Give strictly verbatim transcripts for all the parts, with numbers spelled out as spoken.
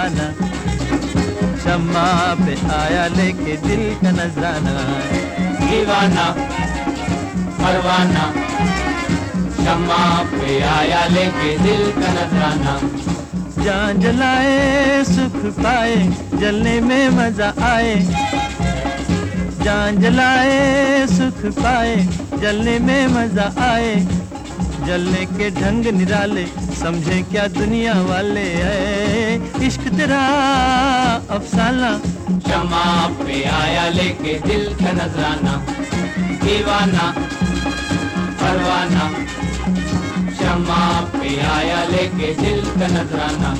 नजराना, शम्मा पे आया लेके दिल का नजराना। दीवाना परवाना, शम्मा पे आया लेके दिल का नजराना। जान जलाए सुख पाए, जलने में मजा आए। जान जलाए सुख पाए, जलने में मजा आए। जलने के ढंग निराले, समझे क्या दुनिया वाले है। इश्क तेरा अफसाना, शम्मा पे आया लेके दिल का नजराना। दीवाना परवाना, शम्मा पे आया लेके दिल का नजराना।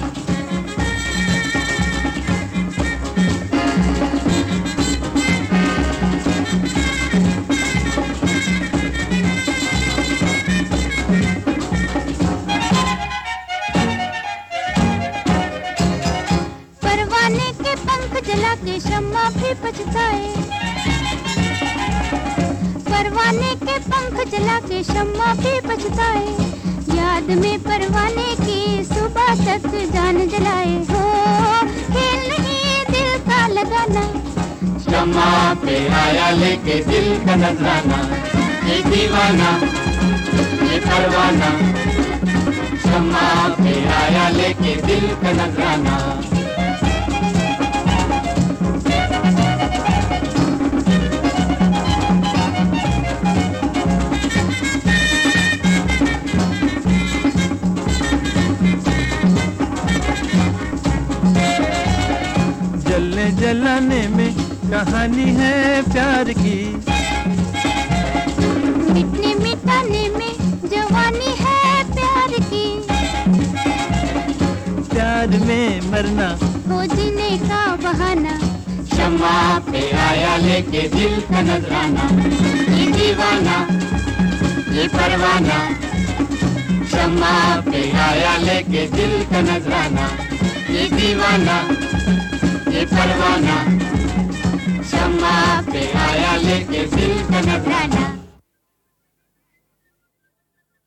परवाने के पंख जला के शम्मा भी पछताए। परवाने के पंख जला के शम्मा भी पछताए। याद में परवाने की सुबह तक जान जलाए। हो खेल नहीं दिल का लगाना, शम्मा पे आया लेके दिल का नजराना। ये दीवाना ये परवाना, शम्मा पे आया लेके दिल का नजराना। जलने जलाने में कहानी है प्यार की। मिटने मिटाने में जवानी है प्यार की। प्यार में मरना हो जीने का बहाना, शम्मा पे आया लेके दिल का नजराना। ये दीवाना ये परवाना, शम्मा पे आया लेके दिल का नजराना। ये दीवाना ये परवाना, शम्मा पे आया लेके दिल का नजराना।